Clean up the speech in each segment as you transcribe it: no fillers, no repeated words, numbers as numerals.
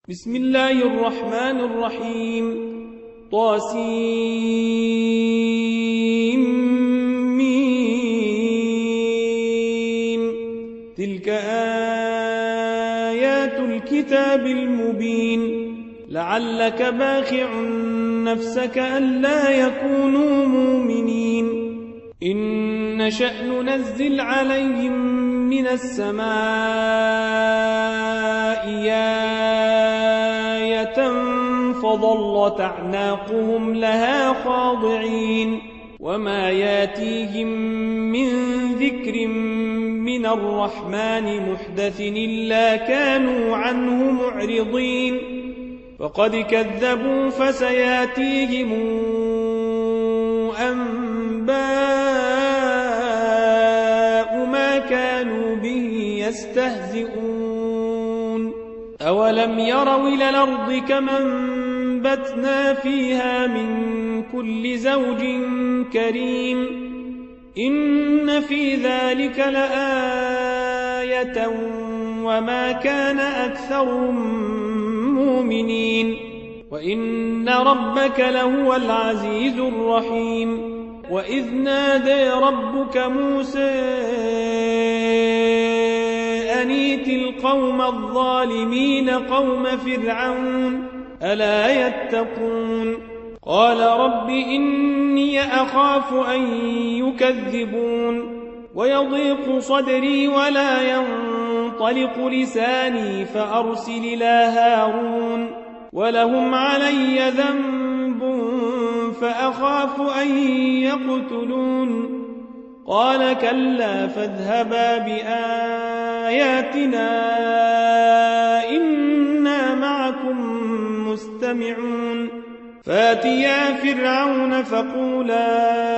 بسم الله الرحمن الرحيم طاسيم تلك آيات الكتاب المبين لعلك باخع نفسك ألا يكونوا مؤمنين إن نشأ ننزل عليهم من السماء آية فظلت أعناقهم لها خاضعين وما ياتيهم من ذكر من الرحمن محدث إلا كانوا عنه معرضين فقد كذبوا فسياتيهم أنباء ما كانوا به يستهزئون أولم يروا إلى الأرض كما أنبتنا فيها من كل زوج كريم إن في ذلك لآية وما كان أكثرهم مؤمنين وإن ربك لهو العزيز الرحيم وإذ نادى ربك موسى أن ائت القوم الظالمين قوم فرعون ألا يتقون قال رب إني أخاف أن يكذبون ويضيق صدري ولا ينطلق لساني فأرسل إلى هارون ولهم علي ذنب فأخاف أن يقتلون قال كلا فاذهبا بآياتنا إنا معكم مستمعون فاتيا فرعون فقولا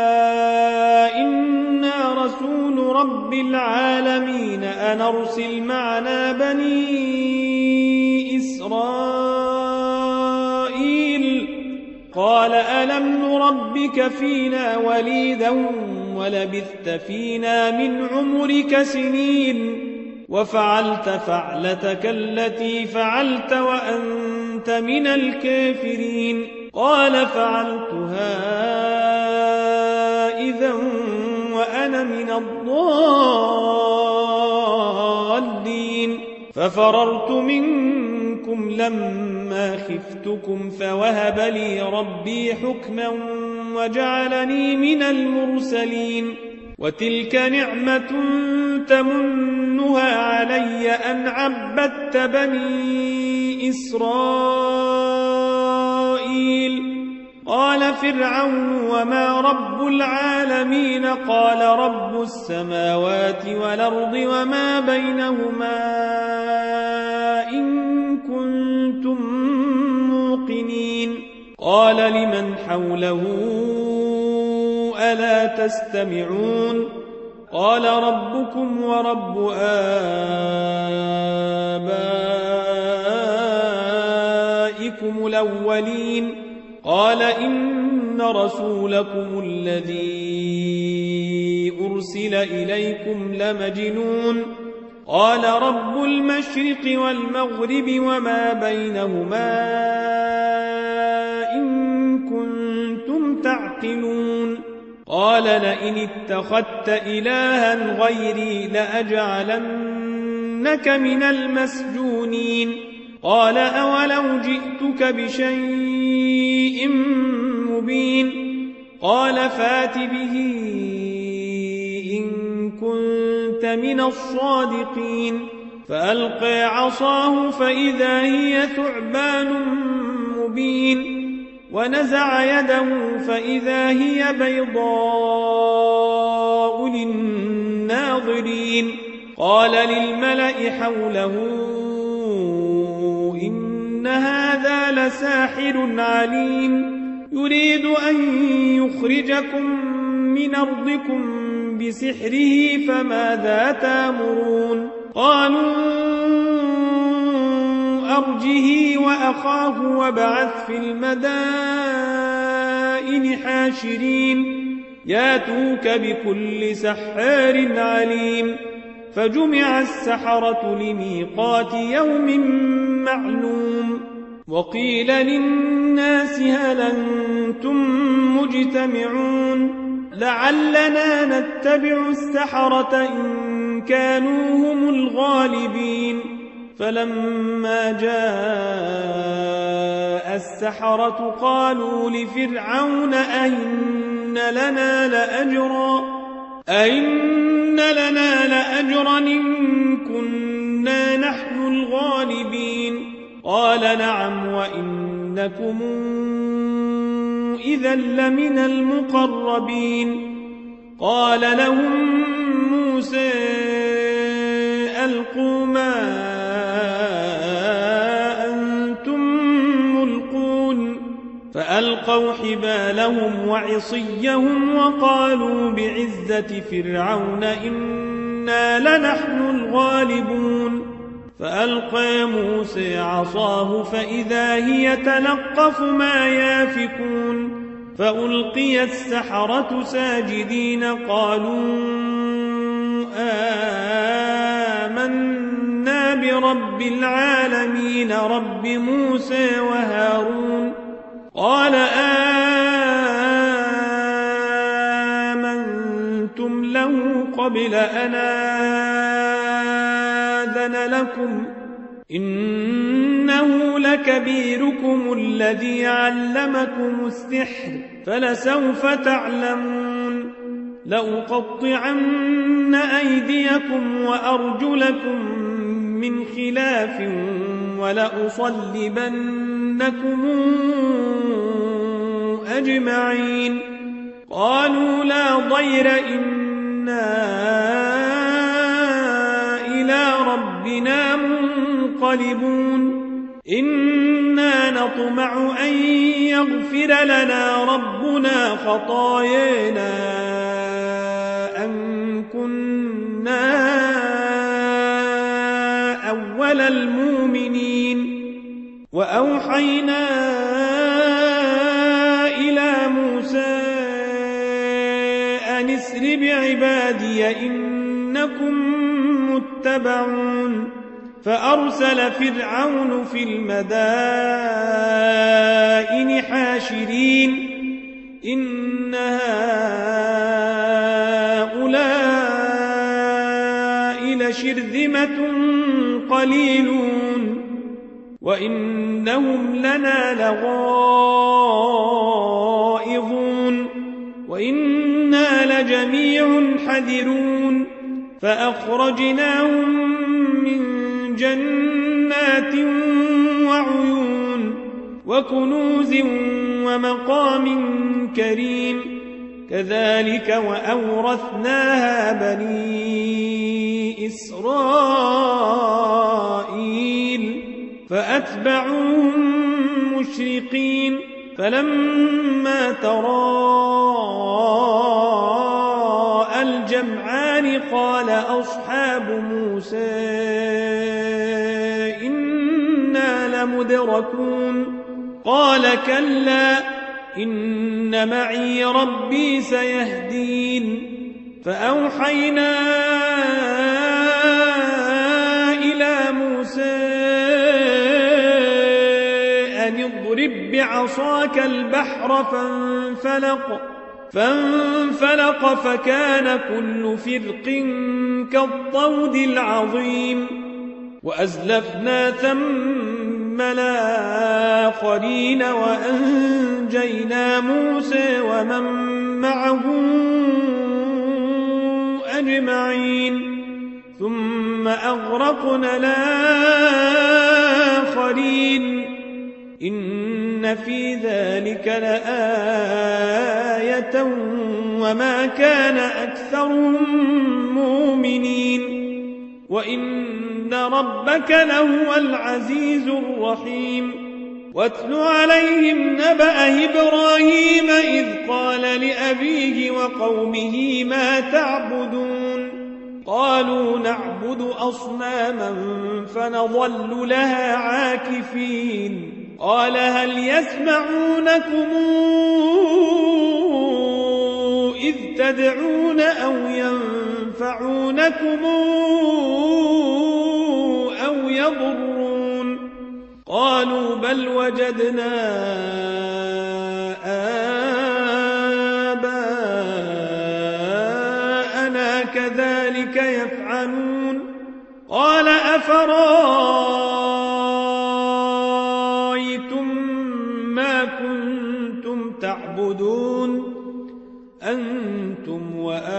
إنا رسول رب العالمين أن أرسل معنا بني إسرائيل قال ألم نربك فينا وليدا ولبثت فينا من عمرك سنين وفعلت فعلتك التي فعلت وأنت من الكافرين قال فعلتها إذا وأنا من الضالين ففررت منكم لما خفتكم فوهب لي ربي حكما وجعلني من المرسلين وتلك نعمة تمنها علي أن عبدت بني إسرائيل قال فرعون وما رب العالمين قال رب السماوات والأرض وما بينهما إن كنتم موقنين قال لمن حوله ألا تستمعون قال ربكم ورب آبائكم الأولين قال إن رسولكم الذي أرسل إليكم لمجنون قال رب المشرق والمغرب وما بينهما إن كنتم تعقلون قال لئن اتخذت إلها غيري لأجعلنك من المسجونين قال أولو جئتك بشيء مبين قال فات به إن كنت من الصادقين فألقى عصاه فإذا هي ثعبان مبين ونزع يده فإذا هي بيضاء للناظرين قال للملأ حوله إن هذا لساحر عليم يريد أن يخرجكم من أرضكم بسحره فماذا تأمرون قالوا أرجه وأخاه وابعث في المدائن حاشرين ياتوك بكل سحار عليم فجمع السحرة لميقات يوم معلوم وقيل للناس هل أنتم مجتمعون لعلنا نتبع السحرة إن كانوا هم الغالبين فلما جاء السحرة قالوا لفرعون أئن لنا لأجرا إن كنا نحن الغالبين قال نعم وإنكم إذا لمن المقربين قال لهم موسى ألقوا ما أنتم ملقون فألقوا حبالهم وعصيهم وقالوا بعزة فرعون إنا لنحن الغالبون فألقى موسى عصاه فإذا هي تلقف ما يافكون فألقي السحرة ساجدين قالوا آمنا برب العالمين رب موسى وهارون قال آمنتم له قبل أن آذن لكم إنه لكبيركم الذي علمكم السحر فلسوف تعلمون لأقطعن أيديكم وأرجلكم من خلاف ولأصلبنكم أجمعين قالوا لا ضير إنا إلى ربنا منقلبون إنا نطمع أن يغفر لنا ربنا خطايانا أن كنا أول المؤمنين وأوحينا إلى موسى أن اسر بعبادي إنكم متبعون فأرسل فرعون في المدائن حاشرين إن هؤلاء لشرذمة قليلون وإنهم لنا لغائظون وإنا لجميع حذرون فأخرجناهم من جنات وعيون وكنوز ومقام كريم كذلك وأورثناها بني إسرائيل فأتبعوهم مشرقين فلما تراءى الجمعان قال أصحاب موسى إنا لمدركون قال كلا إن معي ربي سيهدين فأوحينا إلى موسى أن اضرب بعصاك البحر فانفلق فكان كل فرق كالطود العظيم وأزلفنا ثم الآخرين وأنجينا موسى ومن معه أجمعين ثم أغرقنا الآخرين إن في ذلك لآية وما كان أكثرهم مؤمنين وإن ربك لهو العزيز الرحيم واتل عليهم نبأ إبراهيم إذ قال لأبيه وقومه ما تعبدون قالوا نعبد أصناما فنظل لها عاكفين قال هل يسمعونكم إذ تدعون أو ينفعونكم أو يضرون قالوا بل وجدنا آباءنا كذلك يفعلون قال أفرأيتم ما كنتم تعبدون أنتم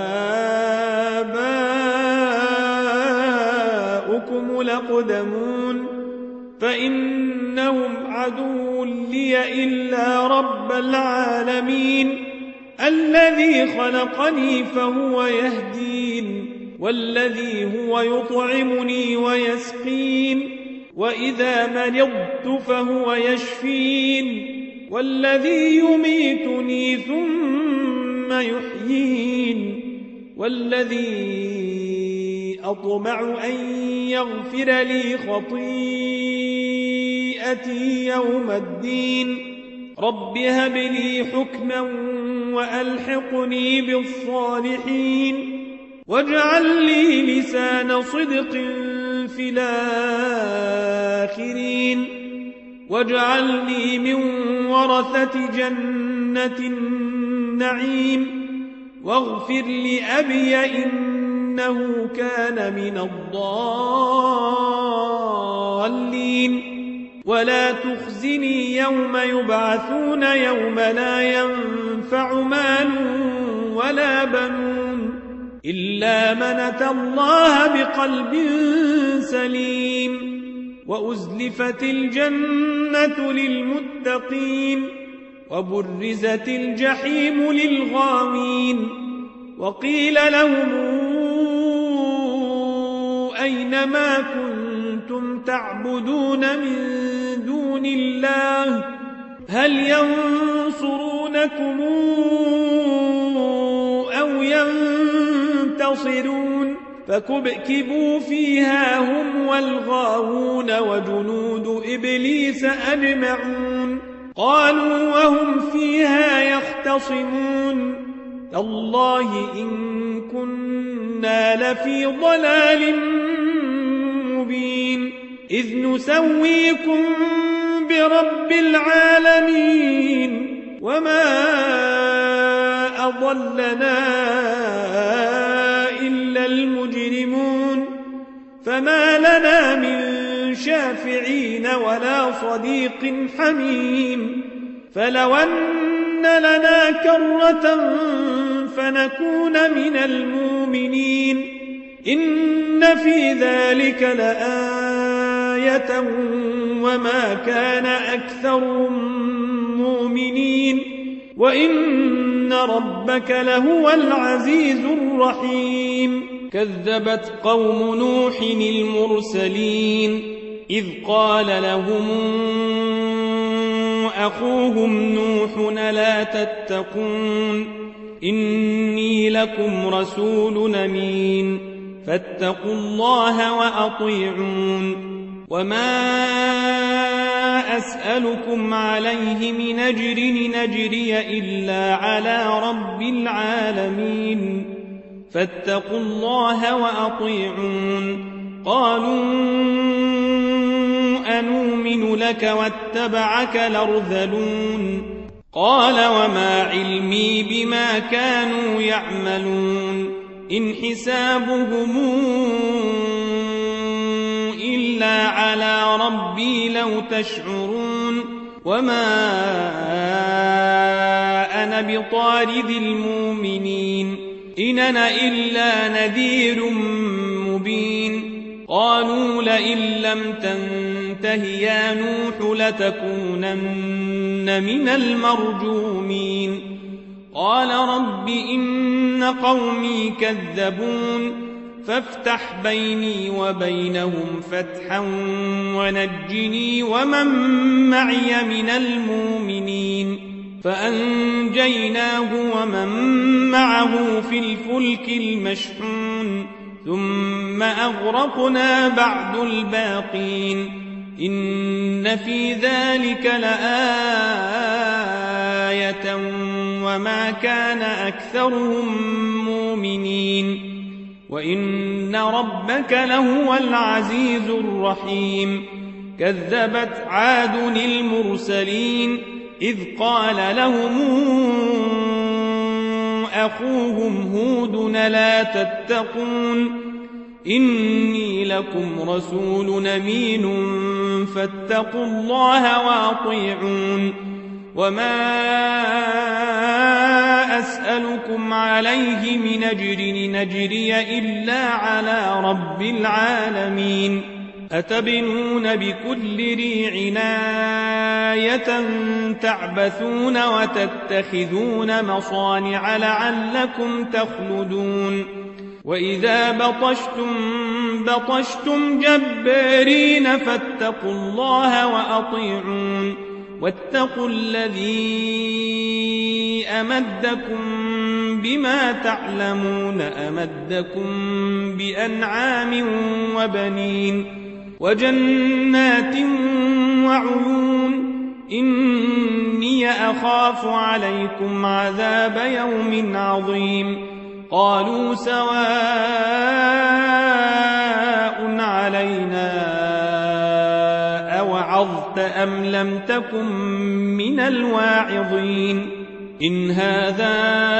وآباؤكم الأقدمون فإنهم عدو لي إلا رب العالمين الذي خلقني فهو يهدين والذي هو يطعمني ويسقين وإذا مرضت فهو يشفين والذي يميتني ثم يحيين والذي أطمع أن يغفر لي خطيئتي يوم الدين رب هب لي حكما وألحقني بالصالحين واجعل لي لسان صدق في الآخرين واجعلني من ورثة جنة النعيم واغفر لأبي إنه كان من الضالين ولا تخزني يوم يبعثون يوم لا ينفع مال ولا بنون إلا من أتى الله بقلب سليم وأزلفت الجنة للمتقين وبرزت الجحيم للغاوين وقيل لهم أين ما كنتم تعبدون من دون الله هل ينصرونكم أو ينتصرون فكبكبوا فيها هم والغاوون وجنود إبليس أجمعون قالوا وهم فيها يختصمون تالله إن كنا لفي ضلال مبين إذ نسويكم برب العالمين وما أضلنا إلا المجرمون فما لنا من شافعين ولا صديق حميم فلو أن لنا كرة فنكون من المؤمنين إن في ذلك لآية وما كان أكثرهم مؤمنين وإن ربك لهو العزيز الرحيم كذبت قوم نوح المرسلين إذ قال لهم أخوهم نوح لا تتقون إني لكم رسول أمين فاتقوا الله وأطيعون وما أسألكم عليه من أجر نجري إلا على رب العالمين فاتقوا الله وأطيعون قالوا أنؤمن لك واتبعك الأرذلون قال وما علمي بما كانوا يعملون إن حسابهم إلا على ربي لو تشعرون وما أنا بطارد المؤمنين إن أنا إلا نذير مبين قالوا لئن لم تنته يا نوح لتكونن من المرجومين قال رب إن قومي كذبون فافتح بيني وبينهم فتحا ونجني ومن معي من المؤمنين فأنجيناه ومن معه في الفلك المشحون ثم أغرقنا بعد الباقين إن في ذلك لآية وما كان أكثرهم مؤمنين وإن ربك لهو العزيز الرحيم كذبت عاد المرسلين إذ قال لهم أخوهم هود لا تتقون إني لكم رسول أمين فاتقوا الله وأطيعون وما أسألكم عليه من أجر نجري إلا على رب العالمين أتبنون بكل ريع آية تعبثون وتتخذون مصانع لعلكم تخلدون وإذا بطشتم جبارين فاتقوا الله وأطيعون واتقوا الذي أمدكم بما تعلمون أمدكم بأنعام وبنين وجنات وعيون إني أخاف عليكم عذاب يوم عظيم قالوا سواء علينا أوعظت أم لم تكن من الواعظين إن هذا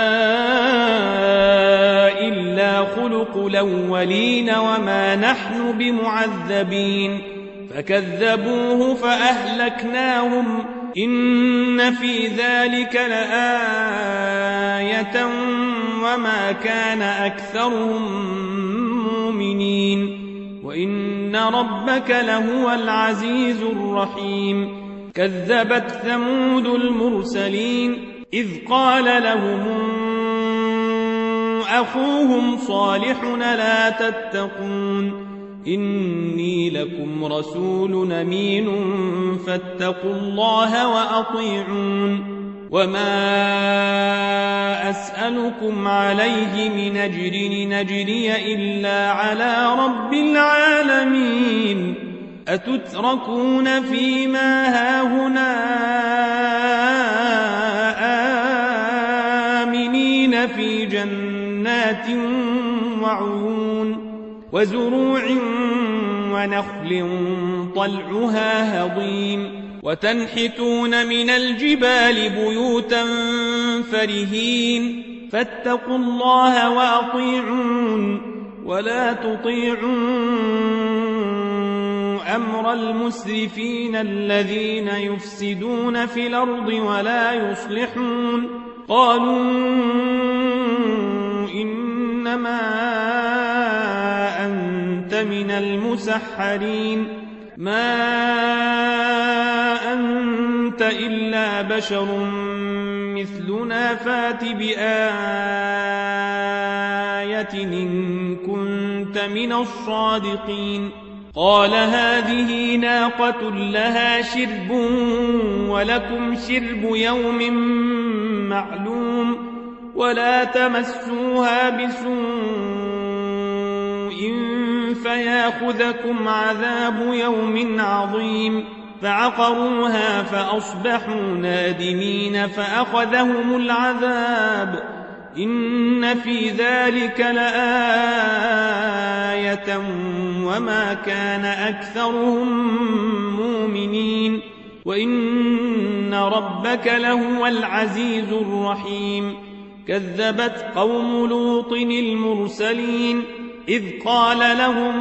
إلا خلق الأولين وما نحن بمعذبين فكذبوه فأهلكناهم إن في ذلك لآية وما كان أكثرهم مؤمنين وإن ربك لهو العزيز الرحيم كذبت ثمود المرسلين إذ قال لهم أخوهم صالح لا تتقون إني لكم رسول أمين فاتقوا الله وأطيعون وما أسألكم عليه من أجر نجري إلا على رب العالمين أتتركون فيما هاهنا آمنين في جنات وعيون وزروع ونخل طلعها هضيم وتنحتون من الجبال بيوتا فرهين فاتقوا الله وأطيعون ولا تطيعوا أمر المسرفين الذين يفسدون في الأرض ولا يصلحون قالوا إنما أنت من المسحرين ما أنت إلا بشر مثلنا فات بآية إن كنت من الصادقين قال هذه ناقة لها شرب ولكم شرب يوم معلوم ولا تمسوها بسوء فياخذكم عذاب يوم عظيم فعقروها فأصبحوا نادمين فأخذهم العذاب إن في ذلك لآية وما كان أكثرهم مؤمنين وإن ربك لهو العزيز الرحيم كذبت قوم لوط المرسلين إذ قال لهم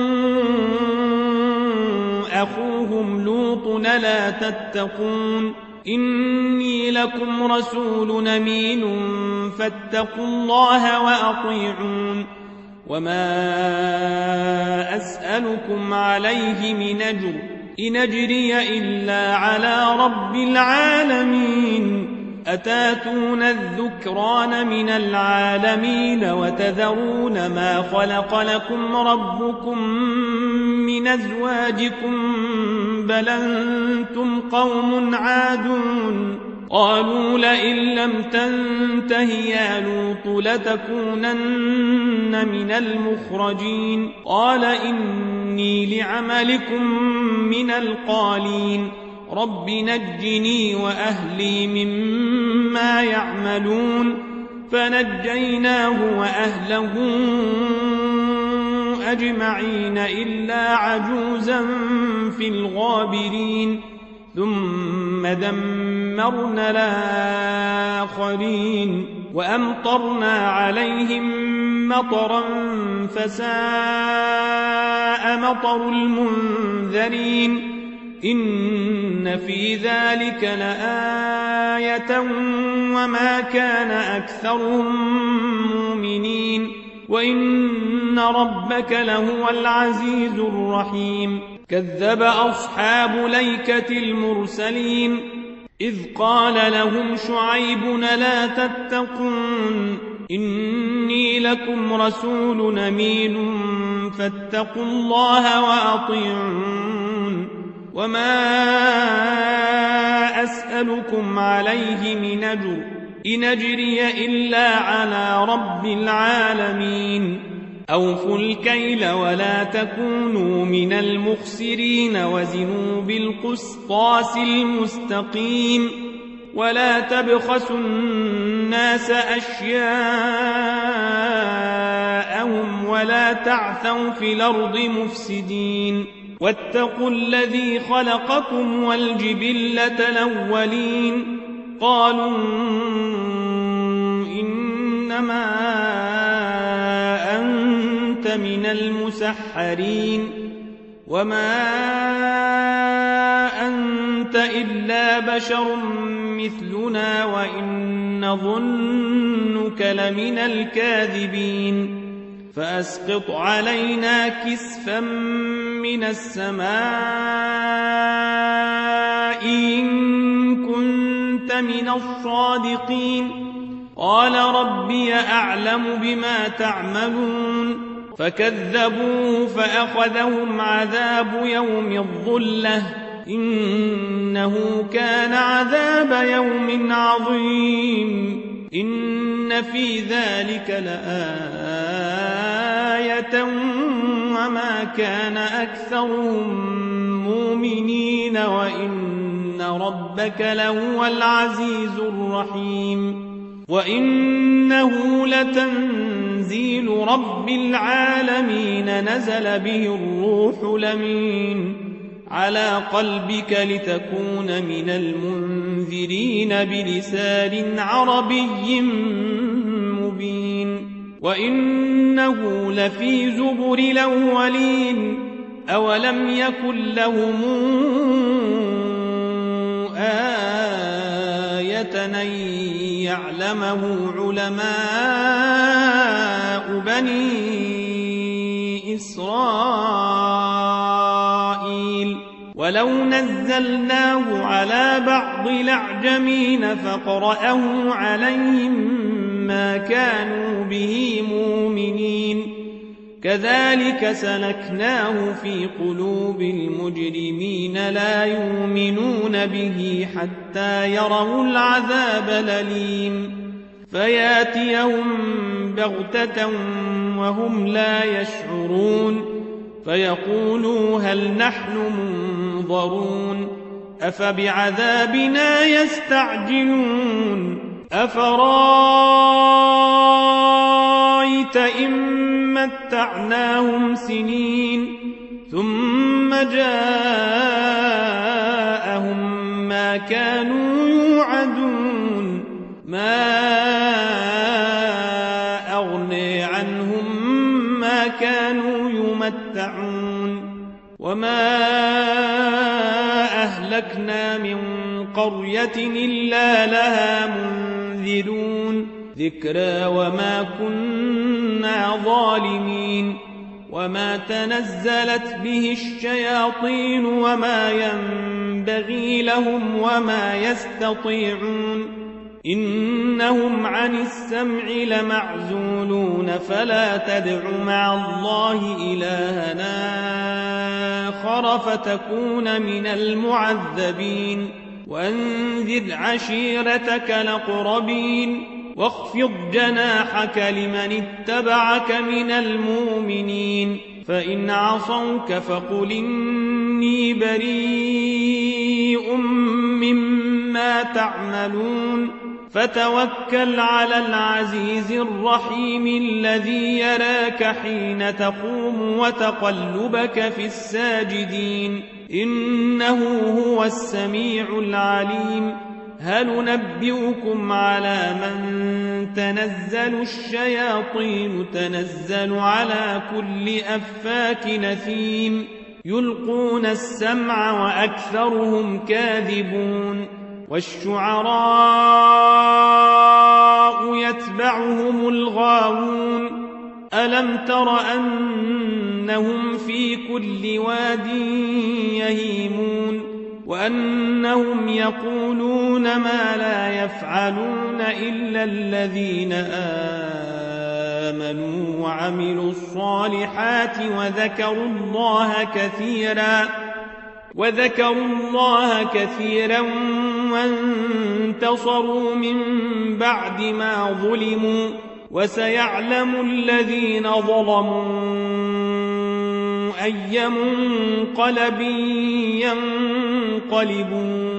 أخوهم لوط لا تتقون إني لكم رسول أمين فاتقوا الله وأطيعون وما أسألكم عليه من أجر إن أجري إلا على رب العالمين أتاتون الذكران من العالمين وتذرون ما خلق لكم ربكم من أزواجكم بل أنتم قوم عادون قالوا لئن لم تنته يا لوط لتكونن من المخرجين قال إني لعملكم من القالين رب نجني وأهلي مما يعملون فنجيناه وأهله أجمعين إلا عجوزا في الغابرين ثم دمرنا الآخرين وأمطرنا عليهم مطرا فساء مطر المنذرين إن في ذلك لآية وما كان أكثرهم مؤمنين وإن ربك لهو العزيز الرحيم كذب أصحاب الأيكة المرسلين إذ قال لهم شعيب لا تتقون إني لكم رسول أمين فاتقوا الله وأطيعون وما أسألكم عليه من أجر إن أجري إلا على رب العالمين أوفوا الكيل ولا تكونوا من المخسرين وزنوا بالقسطاس المستقيم ولا تبخسوا الناس أشياءهم ولا تعثوا في الأرض مفسدين واتقوا الذي خلقكم والجبلة الأولين قالوا إنما أنت من المسحرين وما أنت إلا بشر مثلنا وإن نظنك لمن الكاذبين فأسقط علينا كسفا من السماء إن كنت من الصادقين قال ربي أعلم بما تعملون فكذبوه فأخذهم عذاب يوم الظلة إنه كان عذاب يوم عظيم إن في ذلك لآية وما كان أكثرهم مؤمنين وإن ربك لهو العزيز الرحيم وإنه لتنزيل رب العالمين نزل به الروح الأمين على قلبك لتكون من المنذرين بلسان عربي مبين وإنه لفي زبر الأولين أولم يكن لهم آية أن يعلمه علماء بني إسرائيل ولو نزلناه على بعض الأعجمين فقرأه عليهم ما كانوا به مؤمنين كذلك سلكناه في قلوب المجرمين لا يؤمنون به حتى يروا العذاب الأليم فياتيهم بغتة وهم لا يشعرون فيقولوا هل نحن منظرون أفبعذابنا يستعجلون أفرأيت إن متعناهم سنين ثم جاءهم ما كانوا يوعدون ما أغني عنهم ما كانوا يمتعون وما أهلكنا من قرية إلا لها منذرون ذكرى وما كنا ظالمين وما تنزلت به الشياطين وما ينبغي لهم وما يستطيعون إنهم عن السمع لمعزولون فلا تدع مع الله إلهنا آخر فتكون من المعذبين وأنذر عشيرتك الأقربين واخفض جناحك لمن اتبعك من المؤمنين فإن عصوك فقل إني بريء مما تعملون فتوكل على العزيز الرحيم الذي يراك حين تقوم وتقلبك في الساجدين إنه هو السميع العليم هل ننبئكم على من تنزل الشياطين تنزل على كل أفاك نثيم يلقون السمع وأكثرهم كاذبون والشعراء يتبعهم الغاوون ألم تر أنهم في كل واد يهيمون وأنهم يقولون ما لا يفعلون إلا الذين آمنوا وعملوا الصالحات وذكروا الله كثيرا وانتصروا من بعد ما ظلموا وسيعلم الذين ظلموا أي منقلب ينقلبون